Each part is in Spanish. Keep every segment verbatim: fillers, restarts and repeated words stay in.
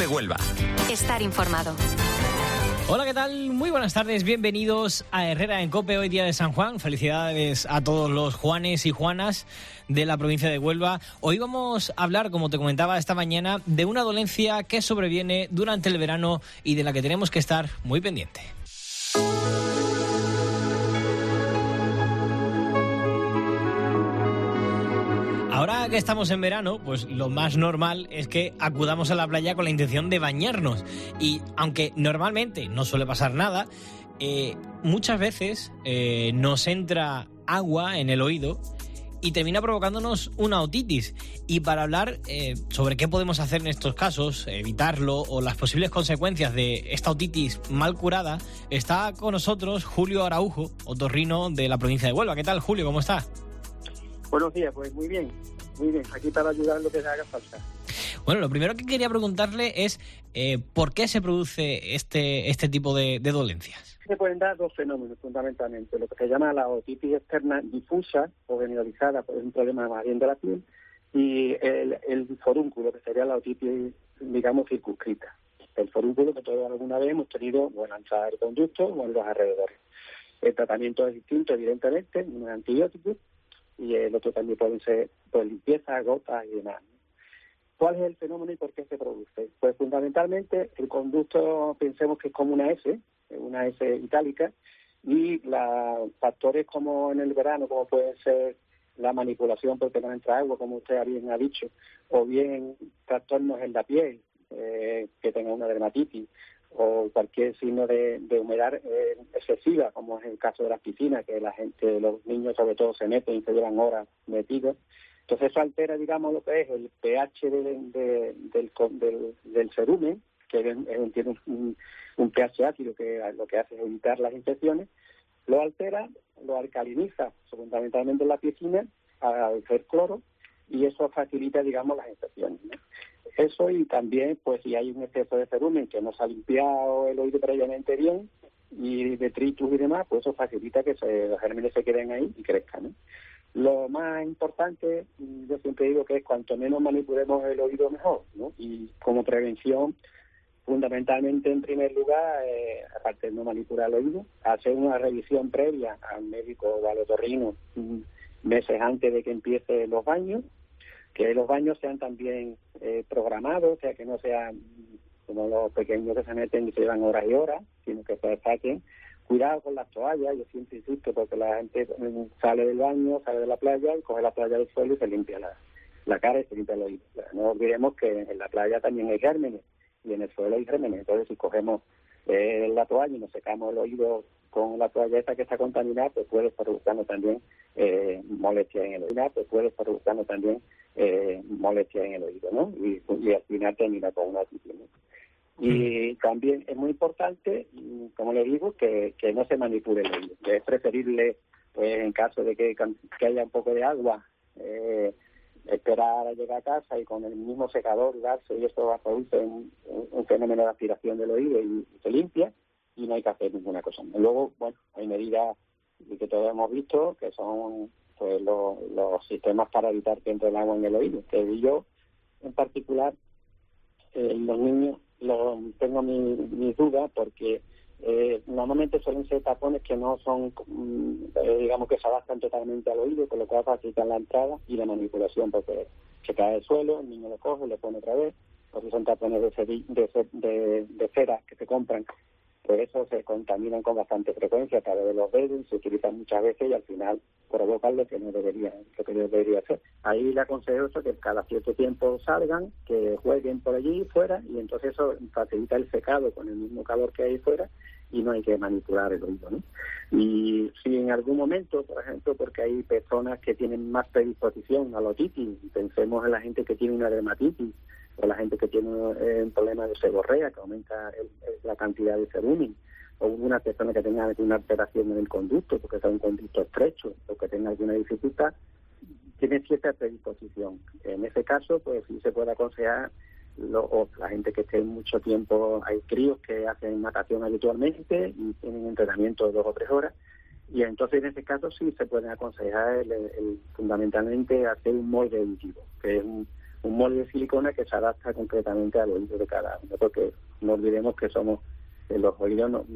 de Huelva. Estar informado. Hola, ¿qué tal? Muy buenas tardes, bienvenidos a Herrera en COPE, hoy día de San Juan. Felicidades a todos los Juanes y Juanas de la provincia de Huelva. Hoy vamos a hablar, como te comentaba esta mañana, de una dolencia que sobreviene durante el verano y de la que tenemos que estar muy pendiente. Ahora que estamos en verano, pues lo más normal es que acudamos a la playa con la intención de bañarnos. Y aunque normalmente no suele pasar nada, eh, muchas veces eh, nos entra agua en el oído y termina provocándonos una otitis. Y para hablar eh, sobre qué podemos hacer en estos casos, evitarlo o las posibles consecuencias de esta otitis mal curada, está con nosotros Julio Araujo, otorrino de la provincia de Huelva. ¿Qué tal, Julio? ¿Cómo está? Buenos días, pues muy bien, muy bien, aquí para ayudar en lo que se haga falta. Bueno, lo primero que quería preguntarle es eh, ¿por qué se produce este este tipo de, de dolencias? Se pueden dar dos fenómenos fundamentalmente, lo que se llama la otitis externa difusa o generalizada, pues es un problema más bien de la piel, y el, el forúnculo, que sería la otitis, digamos, circunscrita. El forúnculo que todos alguna vez hemos tenido, bueno, en la entrada del conducto o en los alrededores. El tratamiento es distinto, evidentemente, uno es antibiótico, y el otro también pueden ser pues limpieza, gotas y demás. ¿Cuál es el fenómeno y por qué se produce? Pues fundamentalmente el conducto, pensemos que es como una S, una S itálica, y los factores como en el verano, como pueden ser la manipulación porque no entra agua, como usted bien ha dicho, o bien trastornos en la piel, eh, que tenga una dermatitis, o cualquier signo de, de humedad eh, excesiva, como es el caso de las piscinas, que la gente, los niños sobre todo se meten y se llevan horas metidos. Entonces eso altera, digamos, lo que es el pH de, de, del, del, del cerumen, que es, es, tiene un, un pH ácido que lo que hace es evitar las infecciones, lo altera, lo alcaliniza, fundamentalmente en la piscina, al ser cloro, y eso facilita, digamos, las infecciones, ¿no? Eso, y también, pues, si hay un exceso de cerumen que no se ha limpiado el oído previamente bien, y detritus y demás, pues eso facilita que se, los gérmenes se queden ahí y crezcan, ¿no? Lo más importante, yo siempre digo que es cuanto menos manipulemos el oído mejor, ¿no? Y como prevención, fundamentalmente, en primer lugar, eh, aparte de no manipular el oído, hacer una revisión previa al médico o al otorrino meses antes de que empiece los baños, que los baños sean también eh, programados, o sea, que no sean como los pequeños que se meten y se llevan horas y horas, sino que se saquen. Cuidado con las toallas, yo siempre insisto, porque la gente sale del baño, sale de la playa y coge la toalla del suelo y se limpia la, la cara y se limpia el oído. No olvidemos que en la playa también hay gérmenes y en el suelo hay gérmenes. Entonces, si cogemos eh, la toalla y nos secamos el oído con la toalla esta que está contaminada, pues puede estar buscando también eh, molestias en el oído, pues puede estar buscando también eh, molestias en el oído, ¿no? Y, y al final termina con una otitis, ¿no? Y también es muy importante, como le digo, que, que no se manipule el oído. Es preferible, pues en caso de que, que haya un poco de agua, eh, esperar a llegar a casa y con el mismo secador darse, y esto va a producir un, un fenómeno de aspiración del oído y, y se limpia, y no hay que hacer ninguna cosa más. Luego, bueno, hay medidas que todos hemos visto, que son pues los, los sistemas para evitar que entre el agua en el oído. Que yo, en particular, eh, los niños, lo, tengo mis mi dudas porque eh, normalmente suelen ser tapones que no son, eh, digamos, que se adaptan totalmente al oído, con lo cual facilitan la entrada y la manipulación, porque se cae al suelo, el niño lo coge, lo pone otra vez, o si son tapones de, ceri, de, de, de cera que se compran, pues eso se contaminan con bastante frecuencia a través de los dedos, se utilizan muchas veces y al final provocan lo que no debería, lo que no debería hacer. Ahí le aconsejo eso, que cada cierto tiempo salgan, que jueguen por allí fuera, y entonces eso facilita el secado con el mismo calor que hay fuera y no hay que manipular el oído, ¿no? Y si en algún momento, por ejemplo, porque hay personas que tienen más predisposición a la otitis, pensemos en la gente que tiene una dermatitis, o la gente que tiene eh, un problema de seborrea, que aumenta el, el, la cantidad de cerumen, o una persona que tenga una alteración en el conducto, porque sea un conducto estrecho, o que tenga alguna dificultad, tiene cierta predisposición. En ese caso, pues sí se puede aconsejar, lo, o la gente que esté mucho tiempo, hay críos que hacen natación habitualmente y tienen entrenamiento de dos o tres horas, y entonces en ese caso sí se puede aconsejar el, el, fundamentalmente hacer un molde auditivo, que es un un molde de silicona que se adapta concretamente al oído de cada uno, porque no olvidemos que somos eh, los oídos, no,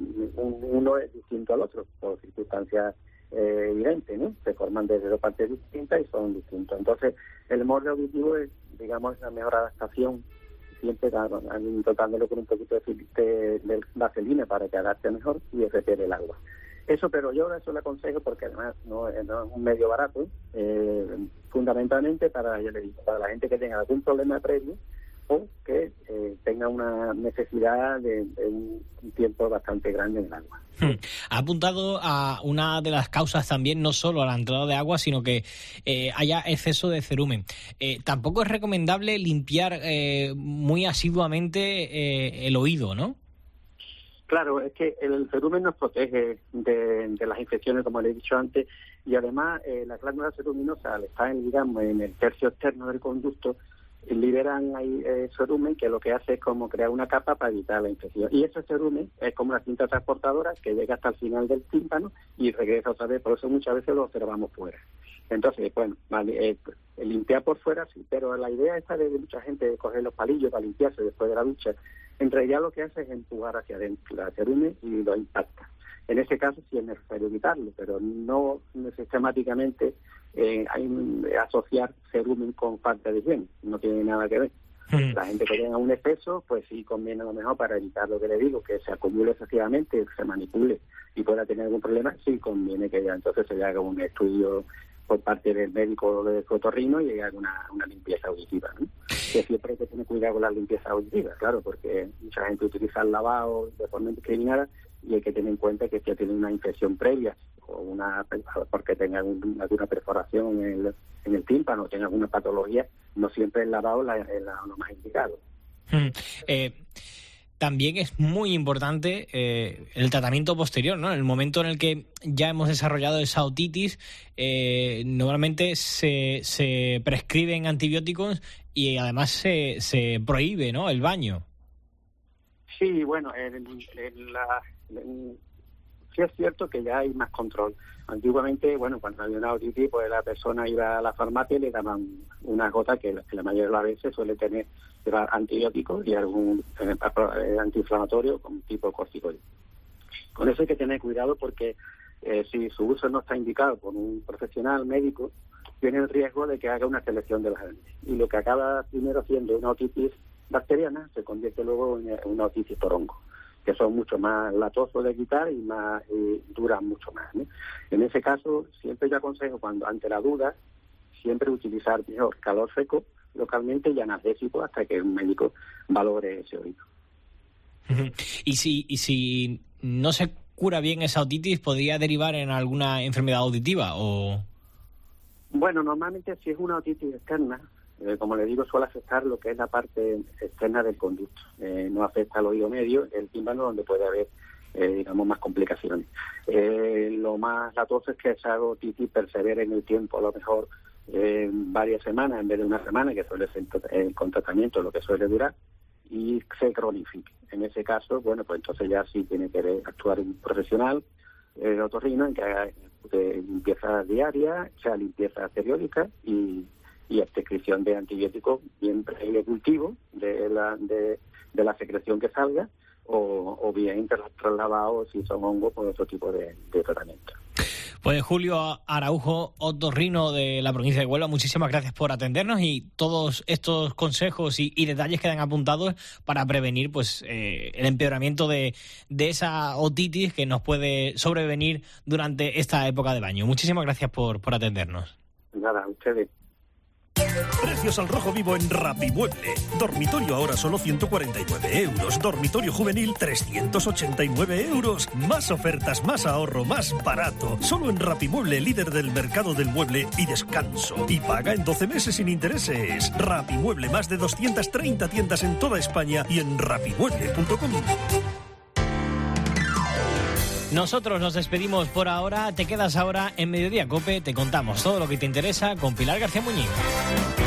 uno es distinto al otro, por circunstancias eh, evidentes, ¿no? Se forman desde dos partes distintas y son distintos. Entonces, el molde auditivo es, digamos, la mejor adaptación, siempre tratándolo con un poquito de, de, de vaselina para que adapte mejor y repele el agua. Eso, pero yo eso le aconsejo porque además no, no es un medio barato, eh, fundamentalmente para, yo le digo, para la gente que tenga algún problema previo o que eh, tenga una necesidad de, de un tiempo bastante grande en el agua. Ha apuntado a una de las causas también, no solo a la entrada de agua, sino que eh, haya exceso de cerumen. Eh, tampoco es recomendable limpiar eh, muy asiduamente eh, el oído, ¿no? Claro, es que el cerumen nos protege de, de las infecciones, como le he dicho antes, y además eh, la glándula ceruminosa, al estar, digamos, en el tercio externo del conducto, liberan ahí eh, cerumen, que lo que hace es como crear una capa para evitar la infección. Y ese cerumen es como una cinta transportadora que llega hasta el final del tímpano y regresa otra vez, por eso muchas veces lo observamos fuera. Entonces, bueno, vale, eh, limpiar por fuera sí, pero la idea esta de mucha gente de coger los palillos para limpiarse después de la ducha, en realidad lo que hace es empujar hacia adentro la cerumen y lo impacta. En ese caso sí es necesario evitarlo, pero no sistemáticamente eh, hay, asociar cerumen con falta de higiene, no tiene nada que ver. Mm. La gente que tenga un exceso, pues sí conviene a lo mejor para evitar lo que le digo, que se acumule excesivamente, que se manipule y pueda tener algún problema, sí conviene que ya entonces se le haga un estudio por parte del médico de otorrino y haga una, una limpieza auditiva, ¿no? Que siempre hay que tener cuidado con la limpieza auditiva, claro, porque mucha gente utiliza el lavado de forma indiscriminada y hay que tener en cuenta que si tiene una infección previa o una porque tenga un, alguna perforación en el, en el tímpano o tenga alguna patología, no siempre el lavado es la, la, lo más indicado. Hmm. Eh... También es muy importante eh, el tratamiento posterior, ¿no? En el momento en el que ya hemos desarrollado esa otitis, eh, normalmente se, se prescriben antibióticos y además se, se prohíbe, ¿no?, el baño. Sí, bueno, en, en la, en, sí es cierto que ya hay más control. Antiguamente, bueno, cuando había una otitis, pues la persona iba a la farmacia y le daban una gota que la, que la mayoría de las veces suele tener antibióticos y algún eh, antiinflamatorio con tipo corticoide. Con eso hay que tener cuidado porque eh, si su uso no está indicado por un profesional médico, tiene el riesgo de que haga una selección de las hernias. Y lo que acaba primero siendo una otitis bacteriana se convierte luego en una otitis por hongo, que son mucho más latosos de quitar y más y duran mucho más, ¿no? En ese caso, siempre yo aconsejo, cuando ante la duda, siempre utilizar mejor calor seco localmente y analgésico hasta que un médico valore ese oído. Y si, y si no se cura bien esa otitis, ¿podría derivar en alguna enfermedad auditiva? O bueno, normalmente si es una otitis externa, Eh, como le digo, suele afectar lo que es la parte externa del conducto. Eh, no afecta al oído medio, el tímpano, donde puede haber, eh, digamos, más complicaciones. Eh, lo más latoso es que esa otitis persevere en el tiempo, a lo mejor eh, varias semanas en vez de una semana, que suele ser eh, con tratamiento lo que suele durar, y se cronifique. En ese caso, bueno, pues entonces ya sí tiene que actuar un profesional eh, otorrino en que haga eh, limpieza diaria, sea limpieza periódica y y prescripción de antibióticos bien previo cultivo de la de, de la secreción que salga o, o bien trasladados si son hongos por otro tipo de, de tratamiento. Pues Julio Araujo, otorrino de la provincia de Huelva, muchísimas gracias por atendernos y todos estos consejos y, y detalles quedan apuntados para prevenir pues eh, el empeoramiento de, de esa otitis que nos puede sobrevenir durante esta época de baño. Muchísimas gracias por, por atendernos. Nada, a ustedes. Precios al rojo vivo en Rapimueble. Dormitorio ahora solo ciento cuarenta y nueve euros. Dormitorio juvenil trescientos ochenta y nueve euros. Más ofertas, más ahorro, más barato. Solo en Rapimueble, líder del mercado del mueble y descanso. Y paga en doce meses sin intereses. Rapimueble, más de doscientas treinta tiendas en toda España y en rapimueble punto com. Nosotros nos despedimos por ahora. Te quedas ahora en Mediodía Cope. Te contamos todo lo que te interesa con Pilar García Muñiz.